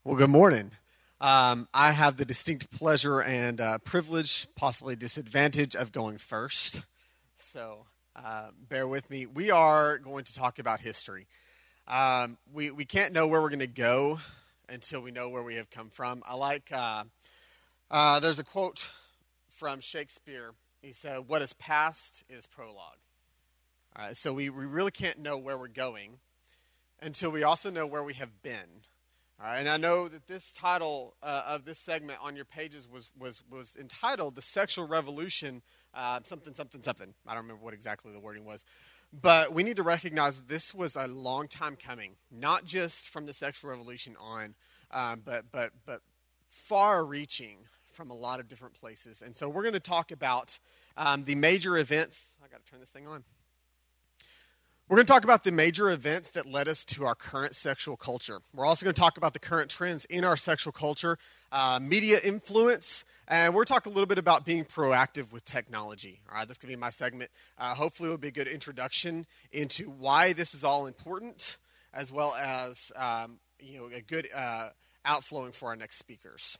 Well, good morning. I have the distinct pleasure and privilege, possibly disadvantage, of going first. So bear with me. We are going to talk about history. We can't know where we're going to go until we know where we have come from. There's a quote from Shakespeare. He said, "What is past is prologue." All right, so we really can't know where we're going until we also know where we have been. All right, and I know that this title of this segment on your pages was entitled "The Sexual Revolution," something, something, something. I don't remember what exactly the wording was. But we need to recognize this was a long time coming, not just from the sexual revolution on, but far-reaching from a lot of different places. And so we're going to talk about the major events. I got to turn this thing on. We're going to talk about the major events that led us to our current sexual culture. We're also going to talk about the current trends in our sexual culture, media influence, and we're going to talk a little bit about being proactive with technology. All right, this could be my segment. Hopefully it will be a good introduction into why this is all important, as well as a good outflowing for our next speakers.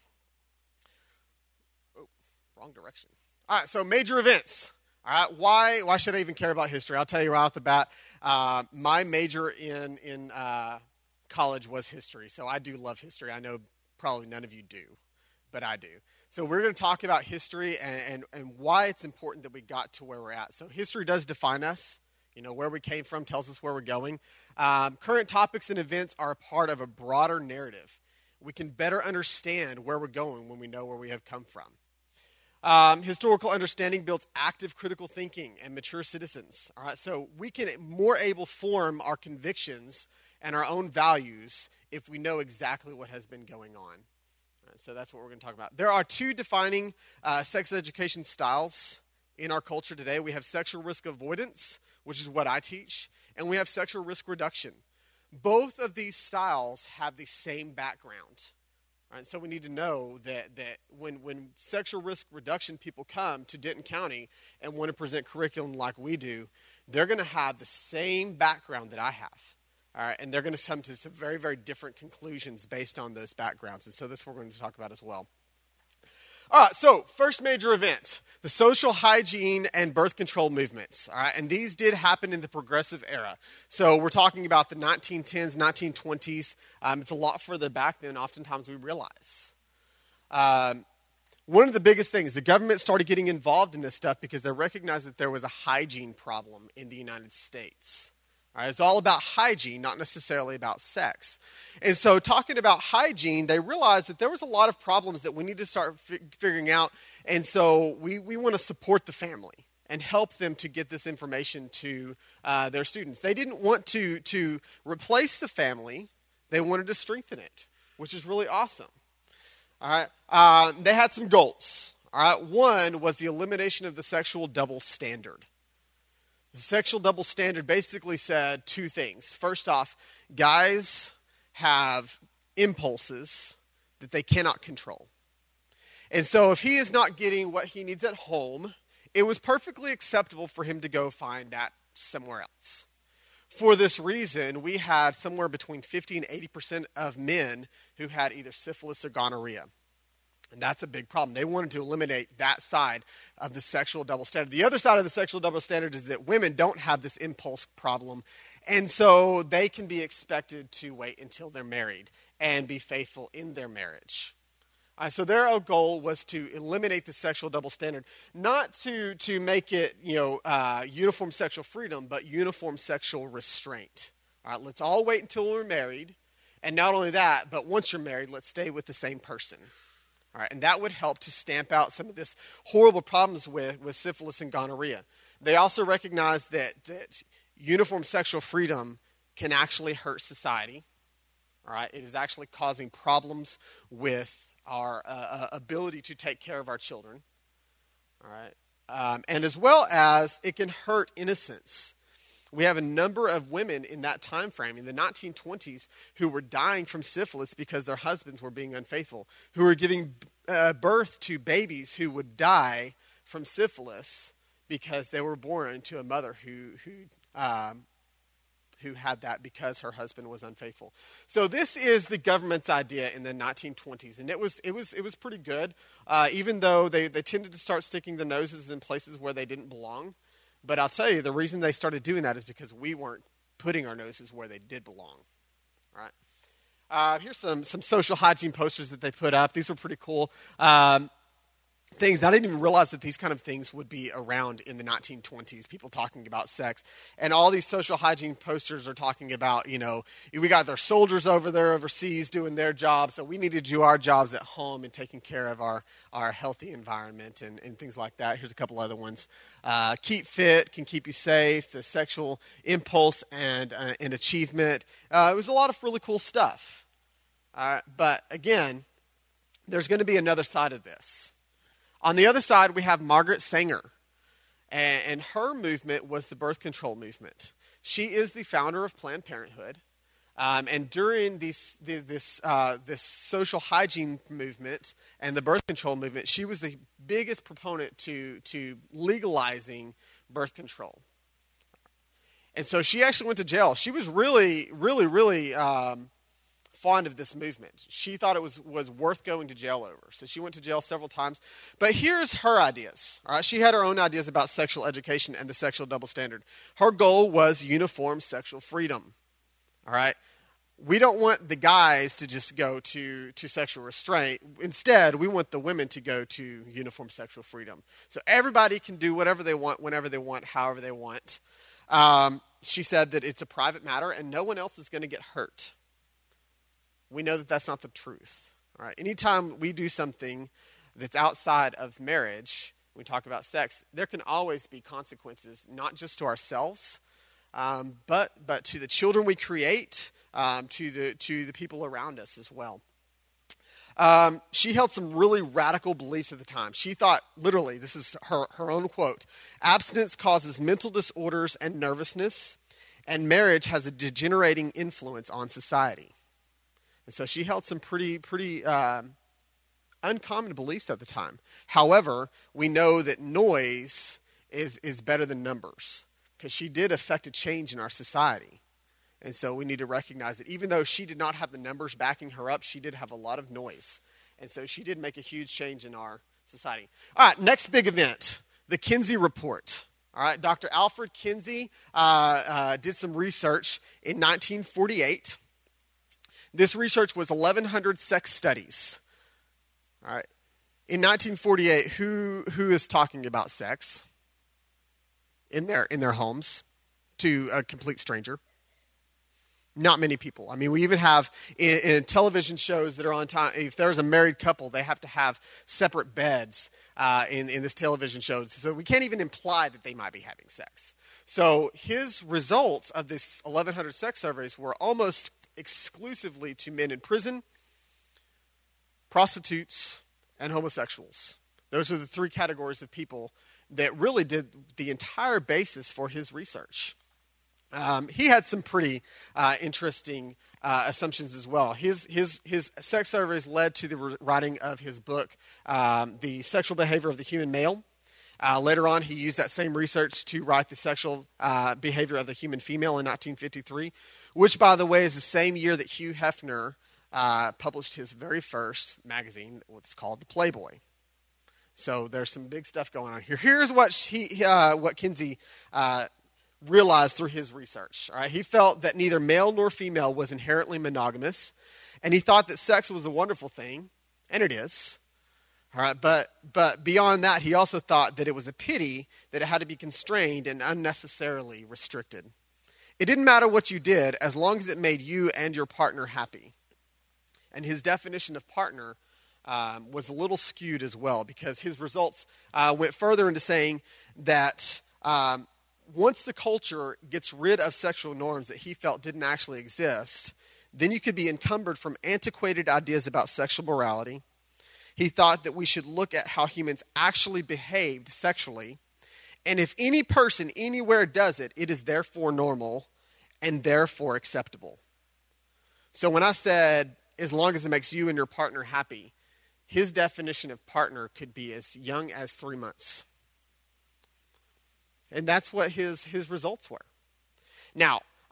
Oh, wrong direction. All right, so major events. All right, why should I even care about history? I'll tell you right off the bat. My major in college was history, so I do love history. I know probably none of you do, but I do. So we're going to talk about history and why it's important that we got to where we're at. So history does define us. You know, where we came from tells us where we're going. Current topics and events are a part of a broader narrative. We can better understand where we're going when we know where we have come from. Historical understanding builds active critical thinking and mature citizens. All right, so we can more able form our convictions and our own values if we know exactly what has been going on. All right, so that's what we're going to talk about. There are two defining sex education styles in our culture today. We have sexual risk avoidance, which is what I teach, and we have sexual risk reduction. Both of these styles have the same background. Right, so we need to know that when sexual risk reduction people come to Denton County and want to present curriculum like we do, they're going to have the same background that I have. All right, and they're going to come to some very, very different conclusions based on those backgrounds. And so this we're going to talk about as well. All right, so first major event, the social hygiene and birth control movements. All right, and these did happen in the progressive era. So we're talking about the 1910s, 1920s. It's a lot further back than oftentimes we realize. One of the biggest things, the government started getting involved in this stuff because they recognized that there was a hygiene problem in the United States. All right, it's all about hygiene, not necessarily about sex. And so talking about hygiene, they realized that there was a lot of problems that we need to start figuring out. And so we want to support the family and help them to get this information to their students. They didn't want to replace the family. They wanted to strengthen it, which is really awesome. All right, they had some goals. All right, one was the elimination of the sexual double standard. The sexual double standard basically said two things. First off, guys have impulses that they cannot control. And so if he is not getting what he needs at home, it was perfectly acceptable for him to go find that somewhere else. For this reason, we had somewhere between 50 and 80% of men who had either syphilis or gonorrhea. And that's a big problem. They wanted to eliminate that side of the sexual double standard. The other side of the sexual double standard is that women don't have this impulse problem. And so they can be expected to wait until they're married and be faithful in their marriage. So their goal was to eliminate the sexual double standard, not to make it uniform sexual freedom, but uniform sexual restraint. All right, let's all wait until we're married. And not only that, but once you're married, let's stay with the same person. All right, and that would help to stamp out some of this horrible problems with syphilis and gonorrhea. They also recognize that uniform sexual freedom can actually hurt society. All right, it is actually causing problems with our ability to take care of our children. All right, and as well as it can hurt innocence. We have a number of women in that time frame, in the 1920s, who were dying from syphilis because their husbands were being unfaithful, who were giving birth to babies who would die from syphilis because they were born to a mother who who had that because her husband was unfaithful. So this is the government's idea in the 1920s, and it was pretty good, even though they tended to start sticking their noses in places where they didn't belong. But I'll tell you, the reason they started doing that is because we weren't putting our noses where they did belong. Right? Here's some social hygiene posters that they put up. These were pretty cool. Things I didn't even realize that these kind of things would be around in the 1920s, people talking about sex. And all these social hygiene posters are talking about, we got their soldiers over there overseas doing their jobs, so we need to do our jobs at home and taking care of our healthy environment and things like that. Here's a couple other ones. Keep fit can keep you safe, the sexual impulse and achievement. It was a lot of really cool stuff. But again, there's going to be another side of this. On the other side, we have Margaret Sanger, and her movement was the birth control movement. She is the founder of Planned Parenthood, and during this social hygiene movement and the birth control movement, she was the biggest proponent to legalizing birth control. And so she actually went to jail. She was really, really, really fond of this movement. She thought it was worth going to jail over. So she went to jail several times. But here's her ideas. All right? She had her own ideas about sexual education and the sexual double standard. Her goal was uniform sexual freedom. All right? We don't want the guys to just go to sexual restraint. Instead, we want the women to go to uniform sexual freedom. So everybody can do whatever they want, whenever they want, however they want. She said that it's a private matter and no one else is going to get hurt. We know that that's not the truth. All right? Anytime we do something that's outside of marriage, when we talk about sex, there can always be consequences, not just to ourselves, but to the children we create, to the people around us as well. She held some really radical beliefs at the time. She thought, literally, this is her own quote, abstinence causes mental disorders and nervousness, and marriage has a degenerating influence on society. And so she held some pretty uncommon beliefs at the time. However, we know that noise is better than numbers because she did affect a change in our society. And so we need to recognize that even though she did not have the numbers backing her up, she did have a lot of noise. And so she did make a huge change in our society. All right, next big event, the Kinsey Report. All right, Dr. Alfred Kinsey did some research in 1948. This research was 1,100 sex studies. All right. In 1948, who is talking about sex in their homes to a complete stranger? Not many people. I mean, we even have in television shows that are on time. If there's a married couple, they have to have separate beds in this television show. So we can't even imply that they might be having sex. So his results of this 1,100 sex surveys were almost exclusively to men in prison, prostitutes, and homosexuals. Those are the three categories of people that really did the entire basis for his research. He had some pretty interesting assumptions as well. His sex surveys led to the writing of his book, The Sexual Behavior of the Human Male. Later on, he used that same research to write The Sexual Behavior of the Human Female in 1953, which, by the way, is the same year that Hugh Hefner published his very first magazine, what's called the Playboy. So there's some big stuff going on here. Here's what Kinsey realized through his research. All right? He felt that neither male nor female was inherently monogamous, and he thought that sex was a wonderful thing, and it is. All right, but beyond that, he also thought that it was a pity that it had to be constrained and unnecessarily restricted. It didn't matter what you did as long as it made you and your partner happy. And his definition of partner was a little skewed as well because his results went further into saying that once the culture gets rid of sexual norms that he felt didn't actually exist, then you could be encumbered from antiquated ideas about sexual morality. He thought that we should look at how humans actually behaved sexually. And if any person anywhere does it, it is therefore normal and therefore acceptable. So when I said, as long as it makes you and your partner happy, his definition of partner could be as young as 3 months. And that's what his results were. Now,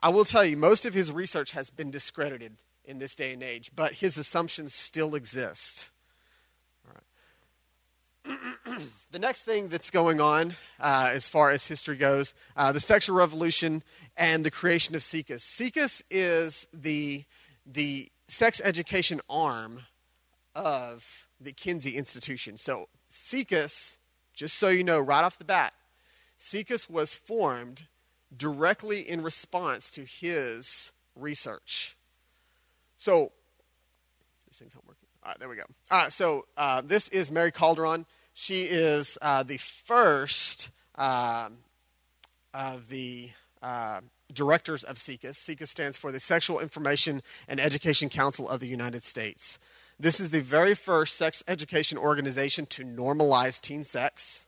I will tell you, most of his research has been discredited in this day and age, but his assumptions still exist. All right. The next thing that's going on, as far as history goes, the sexual revolution and the creation of SIECUS. SIECUS is the sex education arm of the Kinsey Institution. So SIECUS, just so you know right off the bat, SIECUS was formed directly in response to his research. So, this thing's not working. All right, there we go. All right, so this is Mary Calderon. She is the first of the directors of SIECUS. SIECUS stands for the Sexual Information and Education Council of the United States. This is the very first sex education organization to normalize teen sex.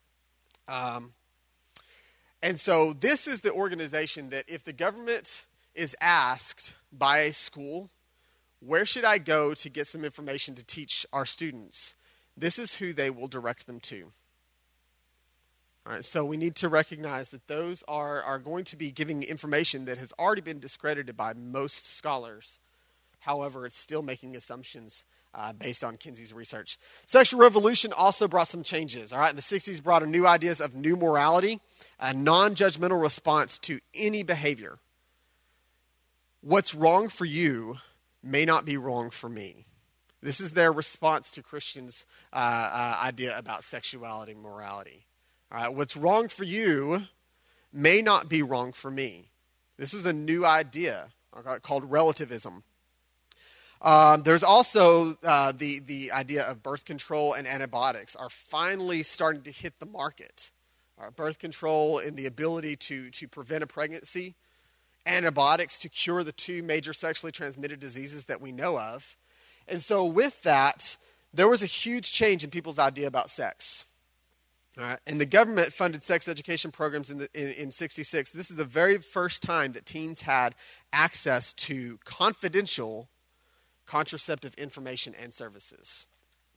And so this is the organization that if the government is asked by a school, where should I go to get some information to teach our students? This is who they will direct them to. All right, so we need to recognize that those are going to be giving information that has already been discredited by most scholars. However, it's still making assumptions based on Kinsey's research. Sexual revolution also brought some changes. All right, the 60s brought new ideas of new morality, a non-judgmental response to any behavior. What's wrong for you may not be wrong for me. This is their response to Christians' idea about sexuality and morality. All right, what's wrong for you may not be wrong for me. This is a new idea called relativism. There's also the idea of birth control and antibiotics are finally starting to hit the market. Birth control and the ability to prevent a pregnancy, antibiotics to cure the two major sexually transmitted diseases that we know of. And so with that, there was a huge change in people's idea about sex. All right, and the government funded sex education programs in 66. This is the very first time that teens had access to confidential contraceptive information and services.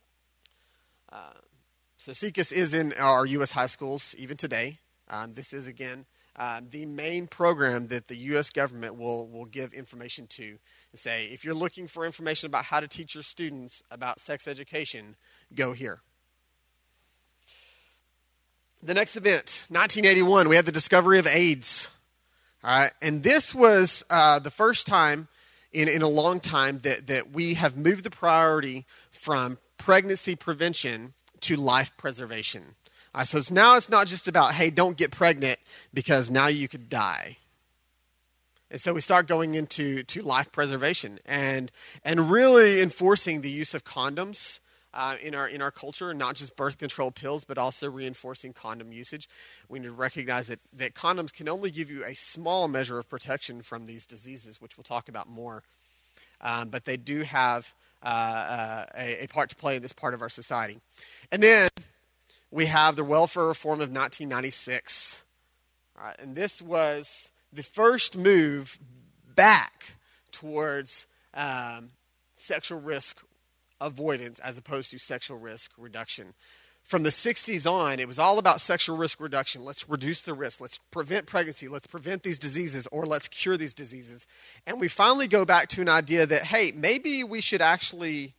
So SIECUS is in our U.S. high schools even today. This is, again, the main program that the U.S. government will give information to and say, if you're looking for information about how to teach your students about sex education, go here. The next event, 1981, we had the discovery of AIDS. All right, and this was the first time in a long time that we have moved the priority from pregnancy prevention to life preservation. So now it's not just about, hey, don't get pregnant because now you could die. And so we start going into life preservation and really enforcing the use of condoms in our culture, not just birth control pills, but also reinforcing condom usage. We need to recognize that condoms can only give you a small measure of protection from these diseases, which we'll talk about more. But they do have a part to play in this part of our society. And then we have the welfare reform of 1996. All right, and this was the first move back towards sexual risk avoidance as opposed to sexual risk reduction. From the 60s on, it was all about sexual risk reduction. Let's reduce the risk. Let's prevent pregnancy. Let's prevent these diseases, or let's cure these diseases. And we finally go back to an idea that, hey, maybe we should actually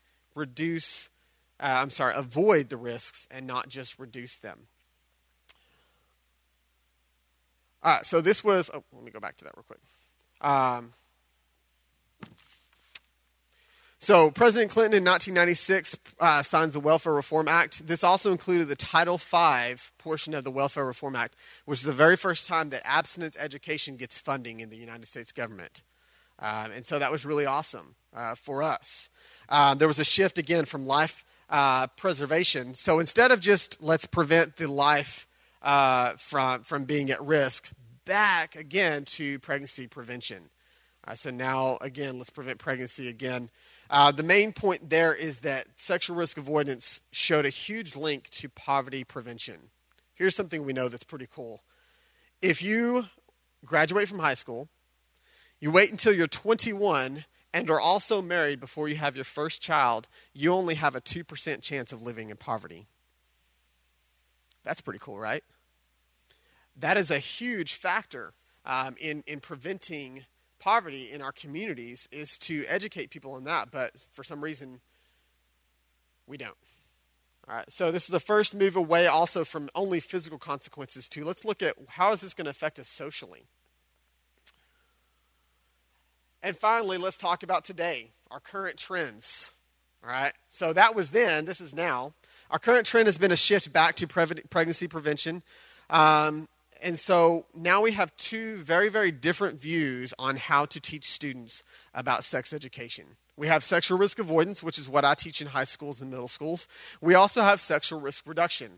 avoid the risks and not just reduce them. All right, so this was, let me go back to that real quick. So President Clinton in 1996 signs the Welfare Reform Act. This also included the Title V portion of the Welfare Reform Act, which is the very first time that abstinence education gets funding in the United States government. And so that was really awesome for us. There was a shift, again, from life preservation. So instead of just let's prevent the life from being at risk, back again to pregnancy prevention. So now, again, let's prevent pregnancy again. The main point there is that sexual risk avoidance showed a huge link to poverty prevention. Here's something we know that's pretty cool. If you graduate from high school, you wait until you're 21 and are also married before you have your first child, you only have a 2% chance of living in poverty. That's pretty cool, right? That is a huge factor in preventing poverty in our communities is to educate people on that, but for some reason, we don't. All right, so this is the first move away also from only physical consequences to let's look at how is this going to affect us socially. And finally, let's talk about today, our current trends. All right, so that was then, this is now. Our current trend has been a shift back to pregnancy prevention. And so now we have two very, very different views on how to teach students about sex education. We have sexual risk avoidance, which is what I teach in high schools and middle schools. We also have sexual risk reduction.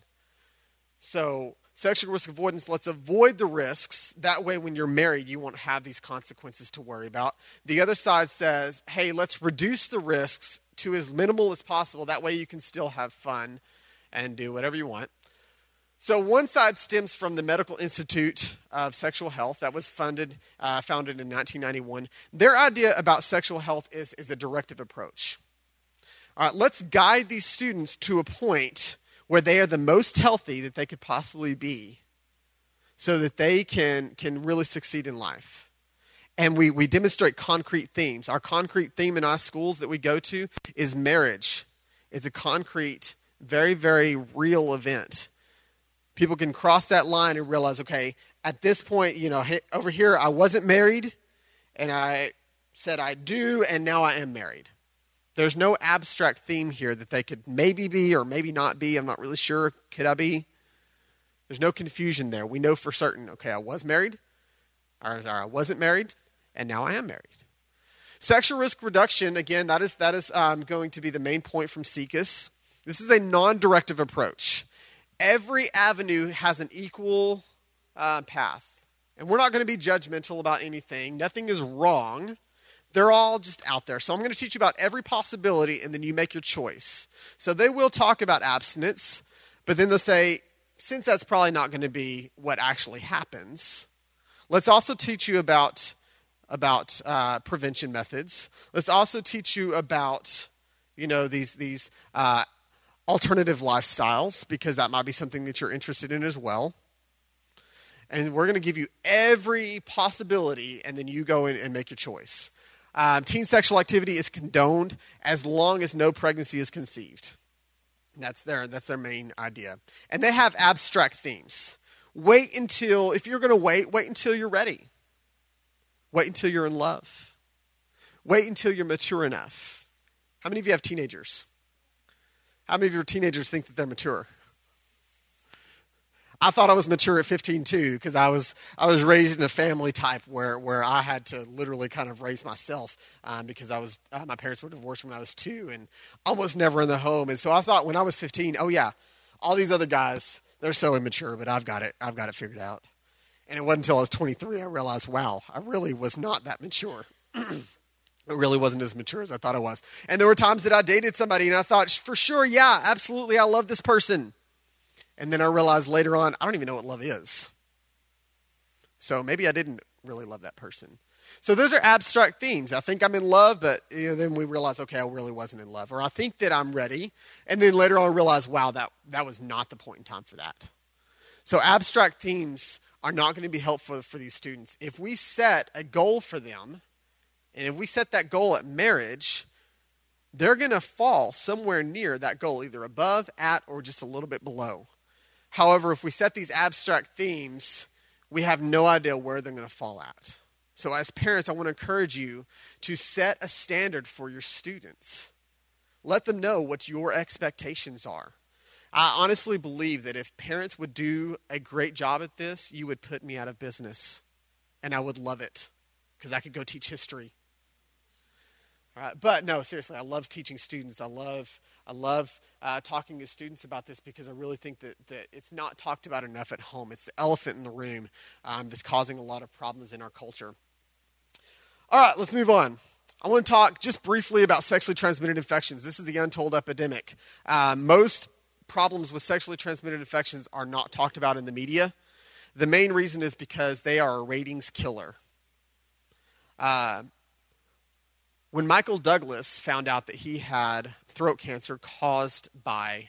So sexual risk avoidance, let's avoid the risks. That way when you're married, you won't have these consequences to worry about. The other side says, hey, let's reduce the risks to as minimal as possible. That way you can still have fun and do whatever you want. So one side stems from the Medical Institute of Sexual Health that was founded in 1991. Their idea about sexual health is a directive approach. All right, let's guide these students to a point where they are the most healthy that they could possibly be so that they can really succeed in life. And we demonstrate concrete themes. Our concrete theme in our schools that we go to is marriage. It's a concrete, very, very real event. People can cross that line and realize, okay, at this point, over here, I wasn't married, and I said I do, and now I am married. There's no abstract theme here that they could maybe be or maybe not be. I'm not really sure. Could I be? There's no confusion there. We know for certain, okay, I was married, or I wasn't married, and now I am married. Sexual risk reduction, again, that is going to be the main point from SIECUS. This is a non-directive approach. Every avenue has an equal path. And we're not going to be judgmental about anything. Nothing is wrong. They're all just out there. So I'm going to teach you about every possibility, and then you make your choice. So they will talk about abstinence, but then they'll say, since that's probably not going to be what actually happens, let's also teach you about prevention methods. Let's also teach you about, these alternative lifestyles, because that might be something that you're interested in as well. And we're going to give you every possibility, and then you go in and make your choice. Teen sexual activity is condoned as long as no pregnancy is conceived. That's their main idea. And they have abstract themes. If you're going to wait until you're ready. Wait until you're in love. Wait until you're mature enough. How many of you have teenagers? How many of your teenagers think that they're mature? I thought I was mature at 15 too, because I was raised in a family type where I had to literally kind of raise myself because my parents were divorced when I was 2 and almost never in the home. And so I thought when I was 15, oh yeah, all these other guys, they're so immature, but I've got it figured out. And it wasn't until I was 23 I realized, wow, I really was not that mature. It really wasn't as mature as I thought I was. And there were times that I dated somebody and I thought, for sure, yeah, absolutely, I love this person. And then I realized later on, I don't even know what love is. So maybe I didn't really love that person. So those are abstract themes. I think I'm in love, but then we realize, okay, I really wasn't in love. Or I think that I'm ready. And then later on I realize, wow, that was not the point in time for that. So abstract themes are not going to be helpful for these students. If we set a goal for them, and if we set that goal at marriage, they're going to fall somewhere near that goal, either above, at, or just a little bit below. However, if we set these abstract themes, we have no idea where they're going to fall at. So as parents, I want to encourage you to set a standard for your students. Let them know what your expectations are. I honestly believe that if parents would do a great job at this, you would put me out of business. And I would love it, because I could go teach history. All right, but no, seriously, I love teaching students. I love talking to students about this, because I really think that it's not talked about enough at home. It's the elephant in the room that's causing a lot of problems in our culture. All right, let's move on. I want to talk just briefly about sexually transmitted infections. This is the untold epidemic. Most problems with sexually transmitted infections are not talked about in the media. The main reason is because they are a ratings killer. When Michael Douglas found out that he had throat cancer caused by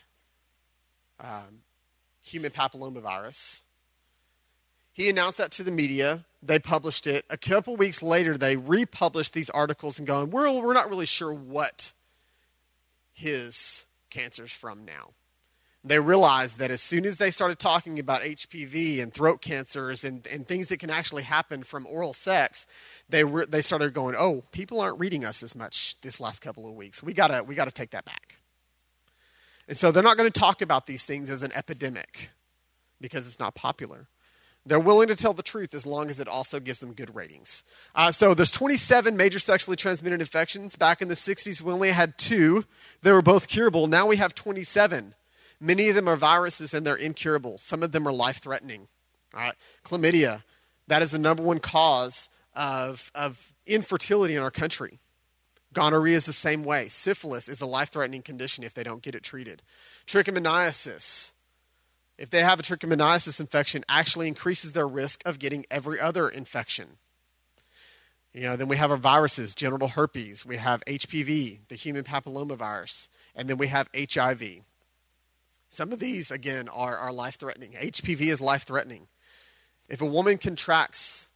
human papillomavirus, he announced that to the media they published it. A couple weeks later, they republished these articles and going, we're not really sure what his cancer's from now. They realized that as soon as they started talking about HPV and throat cancers and things that can actually happen from oral sex, they started going, oh, people aren't reading us as much this last couple of weeks. We gotta take that back. And so they're not going to talk about these things as an epidemic because it's not popular. They're willing to tell the truth as long as it also gives them good ratings. So there's 27 major sexually transmitted infections. Back in the 60s, we only had 2. They were both curable. Now we have 27. Many of them are viruses and they're incurable. Some of them are life-threatening. All right. Chlamydia, that is the number one cause of infertility in our country. Gonorrhea is the same way. Syphilis is a life-threatening condition if they don't get it treated. Trichomoniasis, if they have a trichomoniasis infection, actually increases their risk of getting every other infection. Then we have our viruses, genital herpes. We have HPV, the human papillomavirus. And then we have HIV. Some of these, again, are life-threatening. HPV is life-threatening. If a woman contracts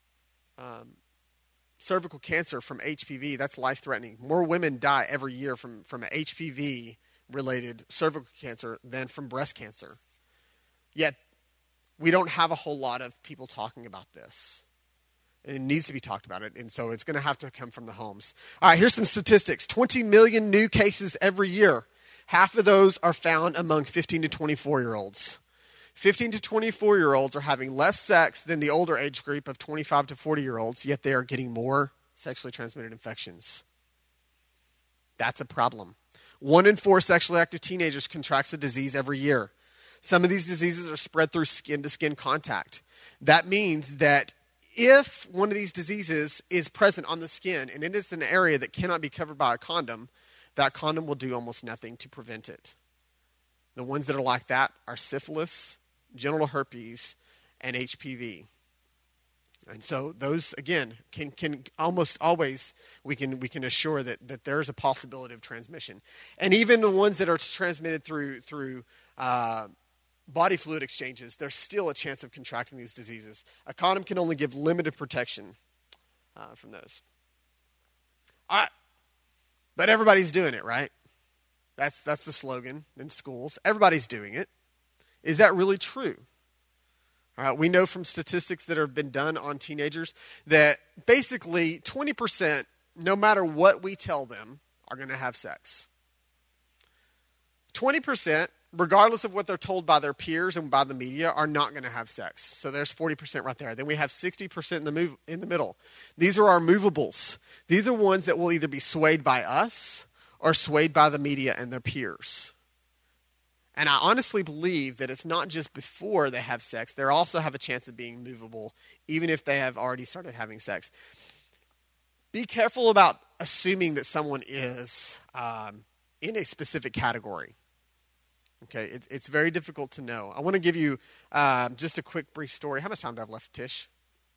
cervical cancer from HPV, that's life-threatening. More women die every year from HPV-related cervical cancer than from breast cancer. Yet, we don't have a whole lot of people talking about this. It needs to be talked about, and so it's going to have to come from the homes. All right, here's some statistics. 20 million new cases every year. Half of those are found among 15 to 24-year-olds. 15 to 24-year-olds are having less sex than the older age group of 25 to 40-year-olds, yet they are getting more sexually transmitted infections. That's a problem. 1 in 4 sexually active teenagers contracts a disease every year. Some of these diseases are spread through skin-to-skin contact. That means that if one of these diseases is present on the skin and it is an area that cannot be covered by a condom, that condom will do almost nothing to prevent it. The ones that are like that are syphilis, genital herpes, and HPV. And so those, again, can almost always, we can assure that there's a possibility of transmission. And even the ones that are transmitted through body fluid exchanges, there's still a chance of contracting these diseases. A condom can only give limited protection from those. All right. But everybody's doing it, right? That's the slogan in schools. Everybody's doing it. Is that really true? All right, we know from statistics that have been done on teenagers that basically 20%, no matter what we tell them, are going to have sex. 20%, regardless of what they're told by their peers and by the media, are not going to have sex. So there's 40% right there. Then we have 60% in the middle. These are our movables. These are ones that will either be swayed by us or swayed by the media and their peers. And I honestly believe that it's not just before they have sex. They also have a chance of being movable, even if they have already started having sex. Be careful about assuming that someone is in a specific category. Okay, it's very difficult to know. I want to give you just a quick, brief story. How much time do I have left, Tish?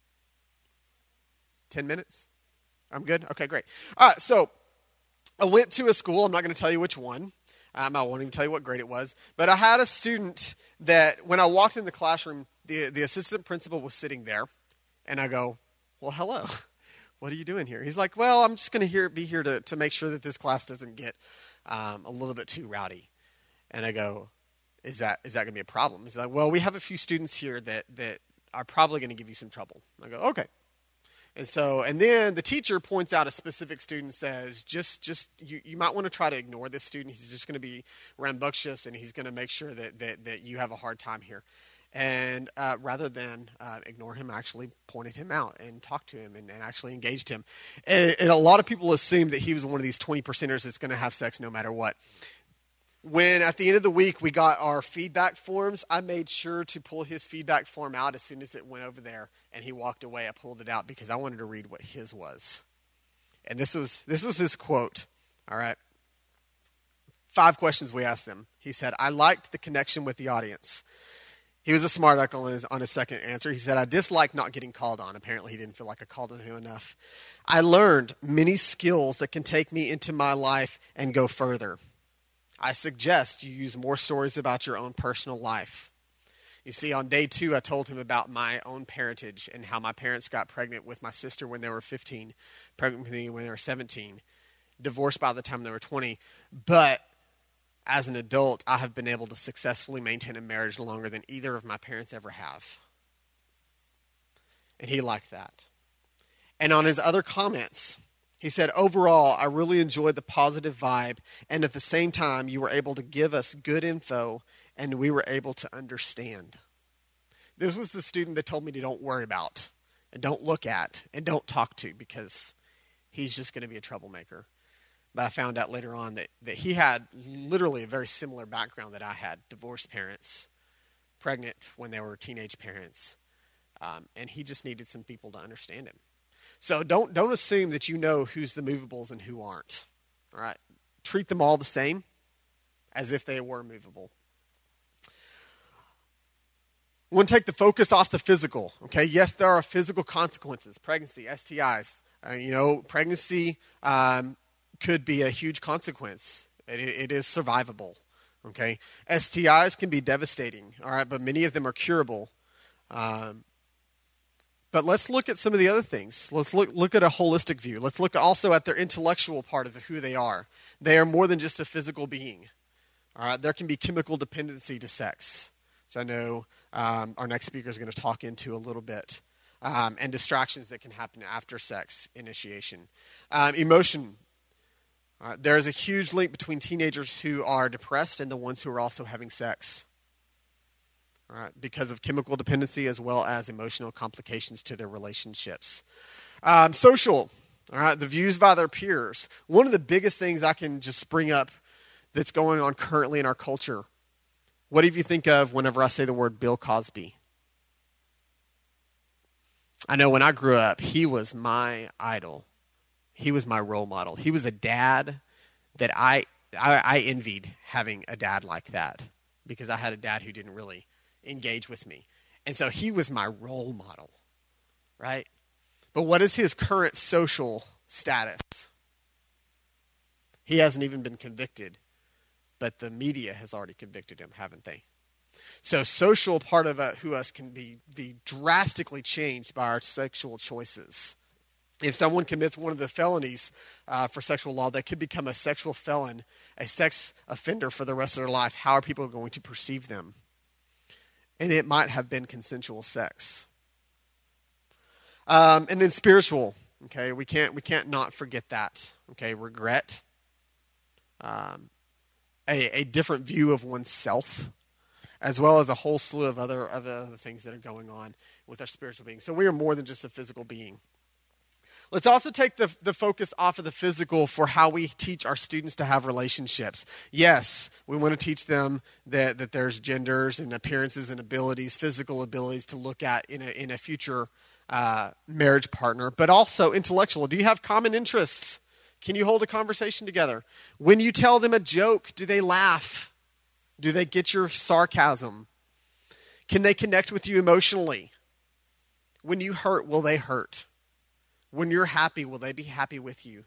10 minutes? I'm good? Okay, great. All right, so I went to a school. I'm not going to tell you which one. I won't even tell you what grade it was. But I had a student that when I walked in the classroom, the assistant principal was sitting there. And I go, well, hello. What are you doing here? He's like, well, I'm just going to be here to make sure that this class doesn't get a little bit too rowdy. And I go, is that going to be a problem? He's like, well, we have a few students here that are probably going to give you some trouble. I go, okay. And then the teacher points out a specific student, says, you might want to try to ignore this student. He's just going to be rambunctious, and he's going to make sure that you have a hard time here. And rather than ignore him, I actually pointed him out and talked to him and actually engaged him. And a lot of people assume that he was one of these 20%ers that's going to have sex no matter what. When at the end of the week we got our feedback forms, I made sure to pull his feedback form out as soon as it went over there and he walked away. I pulled it out because I wanted to read what his was. And this was his quote. All right. 5 questions we asked him. He said, I liked the connection with the audience. He was a smart aleck on his second answer. He said, I dislike not getting called on. Apparently he didn't feel like I called on him enough. I learned many skills that can take me into my life and go further. I suggest you use more stories about your own personal life. You see, on day 2, I told him about my own parentage and how my parents got pregnant with my sister when they were 15, pregnant with me when they were 17, divorced by the time they were 20. But as an adult, I have been able to successfully maintain a marriage longer than either of my parents ever have. And he liked that. And on his other comments, he said, overall, I really enjoyed the positive vibe, and at the same time, you were able to give us good info, and we were able to understand. This was the student that told me to don't worry about, and don't look at, and don't talk to, because he's just going to be a troublemaker. But I found out later on that he had literally a very similar background that I had. Divorced parents, pregnant when they were teenage parents, and he just needed some people to understand him. So don't assume that you know who's the movables and who aren't. All right, treat them all the same as if they were movable. I want to take the focus off the physical. Okay, yes, there are physical consequences. Pregnancy, STIs. Pregnancy could be a huge consequence. It is survivable. Okay, STIs can be devastating. All right, but many of them are curable. But let's look at some of the other things. Let's look at a holistic view. Let's look also at their intellectual part of who they are. They are more than just a physical being. All right, there can be chemical dependency to sex. So I know our next speaker is going to talk into a little bit. And distractions that can happen after sex initiation. Emotion. There is a huge link between teenagers who are depressed and the ones who are also having sex. All right, because of chemical dependency as well as emotional complications to their relationships. Social, all right, the views by their peers. One of the biggest things I can just bring up that's going on currently in our culture. What do you think of whenever I say the word Bill Cosby? I know when I grew up, he was my idol. He was my role model. He was a dad that I envied having a dad like that because I had a dad who didn't really engage with me. And so he was my role model, right? But what is his current social status? He hasn't even been convicted, but the media has already convicted him, haven't they? So social part of who us can be drastically changed by our sexual choices. If someone commits one of the felonies for sexual law, they could become a sexual felon, a sex offender for the rest of their life. How are people going to perceive them? And it might have been consensual sex. And then spiritual. Okay, we can't not forget that. Okay, regret. A different view of oneself, as well as a whole slew of other things that are going on with our spiritual being. So we are more than just a physical being. Let's also take the focus off of the physical for how we teach our students to have relationships. Yes, we want to teach them that there's genders and appearances and abilities, physical abilities to look at in a future marriage partner, but also intellectual. Do you have common interests? Can you hold a conversation together? When you tell them a joke, do they laugh? Do they get your sarcasm? Can they connect with you emotionally? When you hurt, will they hurt? When you're happy, will they be happy with you?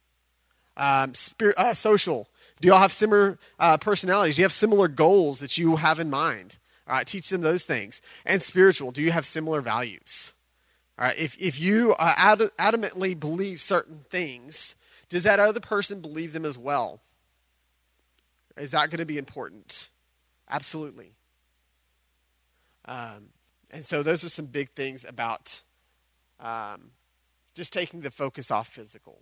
Social. Do y'all have similar personalities? Do you have similar goals that you have in mind? All right, teach them those things. And spiritual. Do you have similar values? All right, if you adamantly believe certain things, does that other person believe them as well? Is that going to be important? Absolutely. And so those are some big things about just taking the focus off physical.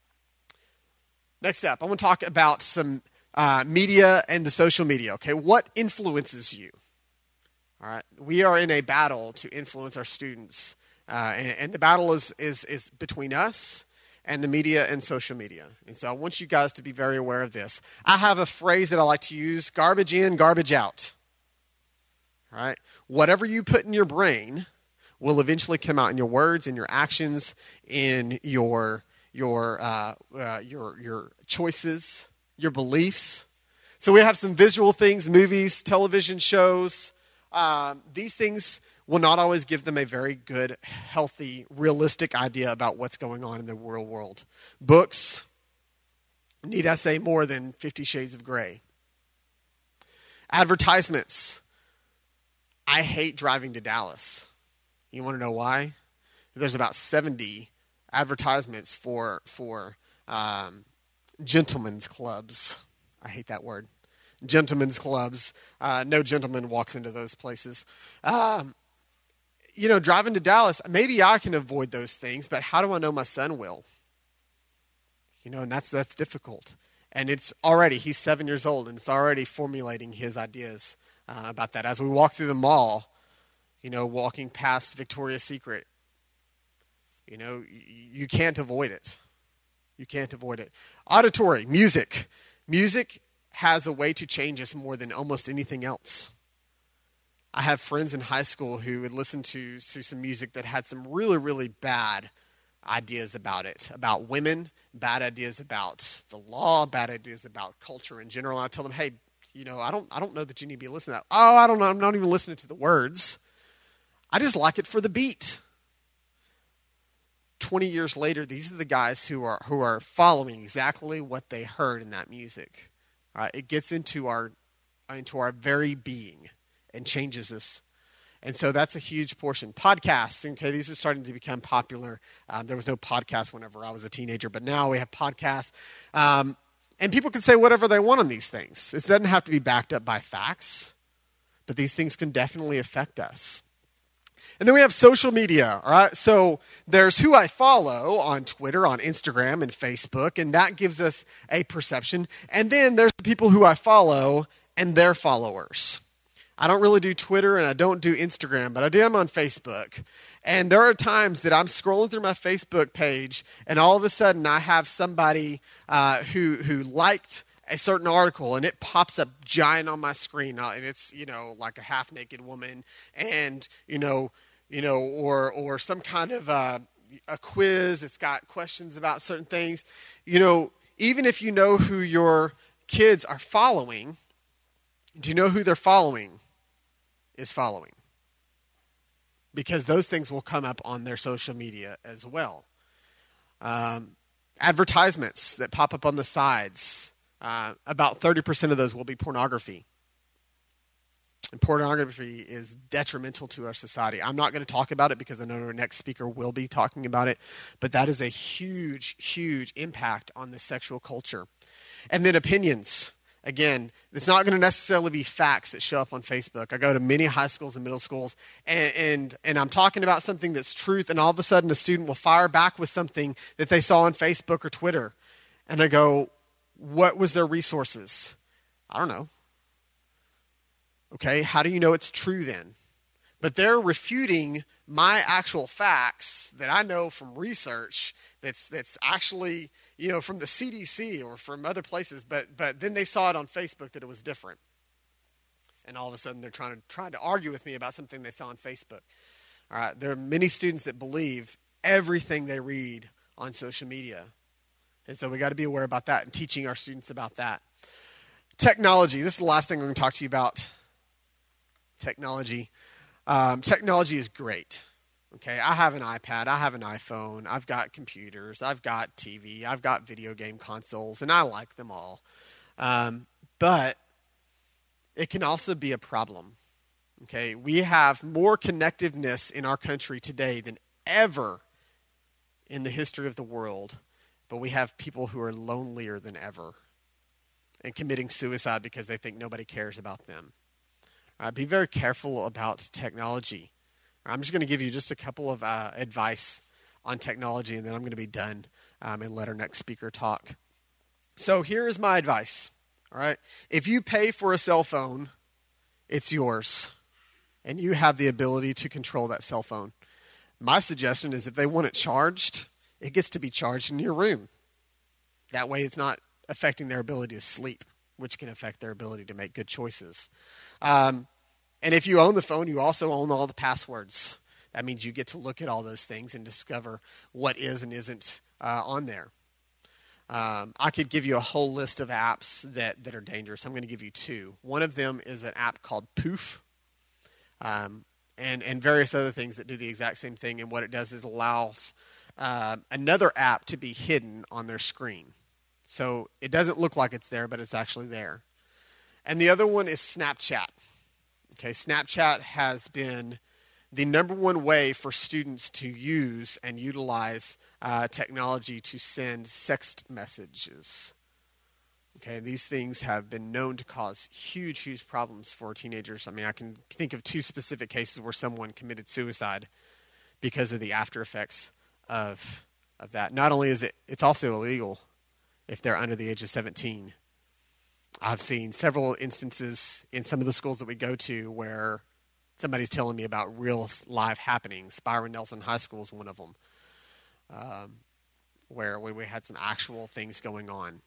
Next up, I want to talk about some media and the social media. Okay, what influences you? All right, we are in a battle to influence our students, and the battle is between us and the media and social media. And so I want you guys to be very aware of this. I have a phrase that I like to use: garbage in, garbage out. All right, whatever you put in your brain will eventually come out in your words, in your actions, in your choices, your beliefs. So we have some visual things, movies, television shows. These things will not always give them a very good, healthy, realistic idea about what's going on in the real world. Books, need I say more than 50 Shades of Grey. Advertisements. I hate driving to Dallas. You want to know why? There's about 70 advertisements for gentlemen's clubs. I hate that word. Gentlemen's clubs. No gentleman walks into those places. Driving to Dallas, maybe I can avoid those things, but how do I know my son will? And that's difficult. And he's 7 years old, and it's already formulating his ideas about that. As we walk through the mall, walking past Victoria's Secret, you can't avoid it. You can't avoid it. Auditory, music. Music has a way to change us more than almost anything else. I have friends in high school who would listen to some music that had some really, really bad ideas about it, about women, bad ideas about the law, bad ideas about culture in general. And I tell them, hey, I don't know that you need to be listening to that. Oh, I don't know. I'm not even listening to the words. I just like it for the beat. 20 years later, these are the guys who are following exactly what they heard in that music. It gets into our very being and changes us. And so that's a huge portion. Podcasts, okay, these are starting to become popular. There was no podcast whenever I was a teenager, but now we have podcasts. And people can say whatever they want on these things. It doesn't have to be backed up by facts, but these things can definitely affect us. And then we have social media, all right? So there's who I follow on Twitter, on Instagram, and Facebook, and that gives us a perception. And then there's the people who I follow and their followers. I don't really do Twitter and I don't do Instagram, but I do them on Facebook. And there are times that I'm scrolling through my Facebook page and all of a sudden I have somebody who liked a certain article and it pops up giant on my screen. And it's, like a half-naked woman and, or some kind of a quiz. It's got questions about certain things. Even if you know who your kids are following, do you know who they're following is following? Because those things will come up on their social media as well. Advertisements that pop up on the sides, about 30% of those will be pornography. And pornography is detrimental to our society. I'm not going to talk about it because I know our next speaker will be talking about it, but that is a huge, huge impact on the sexual culture. And then opinions. Again, it's not going to necessarily be facts that show up on Facebook. I go to many high schools and middle schools, and I'm talking about something that's truth, and all of a sudden a student will fire back with something that they saw on Facebook or Twitter. And I go, what was their resources? I don't know. Okay, how do you know it's true then? But they're refuting my actual facts that I know from research that's actually, from the CDC or from other places, but then they saw it on Facebook that it was different. And all of a sudden they're trying to argue with me about something they saw on Facebook. All right, there are many students that believe everything they read on social media. And so we got to be aware about that and teaching our students about that. Technology, this is the last thing I'm going to talk to you about. Technology. Technology is great. Okay, I have an iPad, I have an iPhone, I've got computers, I've got TV, I've got video game consoles, and I like them all. But it can also be a problem. Okay, we have more connectiveness in our country today than ever in the history of the world, but we have people who are lonelier than ever and committing suicide because they think nobody cares about them. Be very careful about technology. I'm just going to give you just a couple of advice on technology, and then I'm going to be done and let our next speaker talk. So here is my advice. All right, if you pay for a cell phone, it's yours, and you have the ability to control that cell phone. My suggestion is if they want it charged, it gets to be charged in your room. That way it's not affecting their ability to sleep, which can affect their ability to make good choices. And if you own the phone, you also own all the passwords. That means you get to look at all those things and discover what is and isn't on there. I could give you a whole list of apps that are dangerous. I'm going to give you two. One of them is an app called Poof, and various other things that do the exact same thing. And what it does is allows another app to be hidden on their screen. So it doesn't look like it's there, but it's actually there. And the other one is Snapchat. Okay, Snapchat has been the number one way for students to use and utilize technology to send text messages. Okay, these things have been known to cause huge, huge problems for teenagers. I mean, I can think of 2 specific cases where someone committed suicide because of the after effects of that. Not only is it's also illegal if they're under the age of 17. I've seen several instances in some of the schools that we go to where somebody's telling me about real live happenings. Byron Nelson High School is one of them, where we had some actual things going on.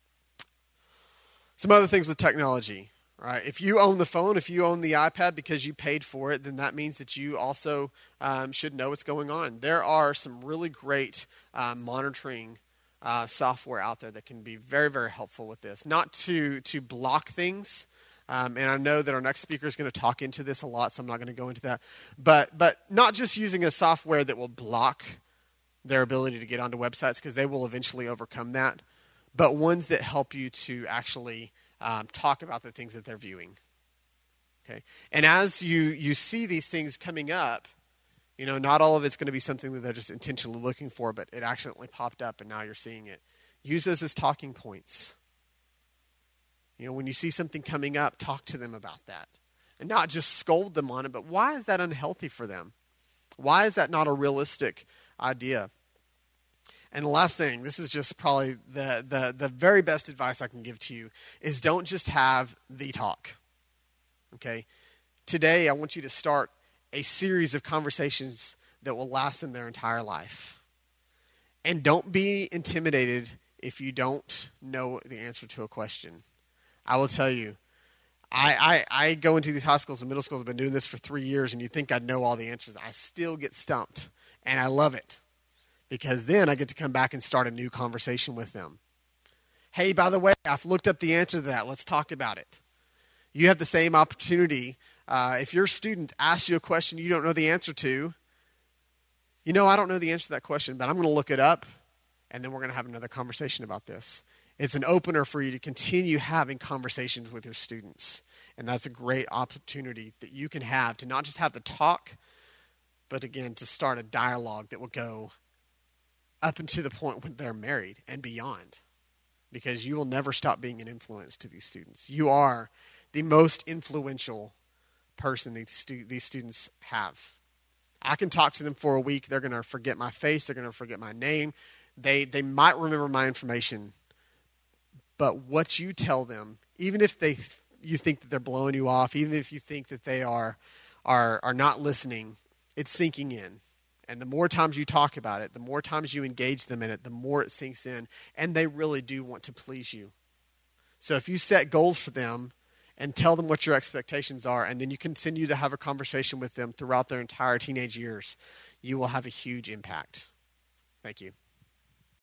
Some other things with technology, right? If you own the phone, if you own the iPad because you paid for it, then that means that you also should know what's going on. There are some really great monitoring software out there that can be very, very helpful with this. Not to block things, and I know that our next speaker is going to talk into this a lot, so I'm not going to go into that. But not just using a software that will block their ability to get onto websites, because they will eventually overcome that, but ones that help you to actually talk about the things that they're viewing. Okay, and as you see these things coming up, you know, not all of it's going to be something that they're just intentionally looking for, but it accidentally popped up and now you're seeing it. Use those as talking points. You know, when you see something coming up, talk to them about that. And not just scold them on it, but why is that unhealthy for them? Why is that not a realistic idea? And the last thing, this is just probably the very best advice I can give to you, is don't just have the talk. Okay? Today, I want you to start a series of conversations that will last them their entire life. And don't be intimidated if you don't know the answer to a question. I will tell you, I go into these high schools and middle schools. I've been doing this for 3 years, and you think I know all the answers. I still get stumped, and I love it, because then I get to come back and start a new conversation with them. Hey, by the way, I've looked up the answer to that. Let's talk about it. You have the same opportunity. If your student asks you a question you don't know the answer to, you know, I don't know the answer to that question, but I'm going to look it up, and then we're going to have another conversation about this. It's an opener for you to continue having conversations with your students, and that's a great opportunity that you can have to not just have the talk, but again, to start a dialogue that will go up until the point when they're married and beyond, because you will never stop being an influence to these students. You are the most influential person these students have. I can talk to them for a week. They're going to forget my face. They're going to forget my name. They might remember my information. But what you tell them, even if you think that they're blowing you off, even if you think that they are not listening, it's sinking in. And the more times you talk about it, the more times you engage them in it, the more it sinks in. And they really do want to please you. So if you set goals for them and tell them what your expectations are, and then you continue to have a conversation with them throughout their entire teenage years, you will have a huge impact. Thank you.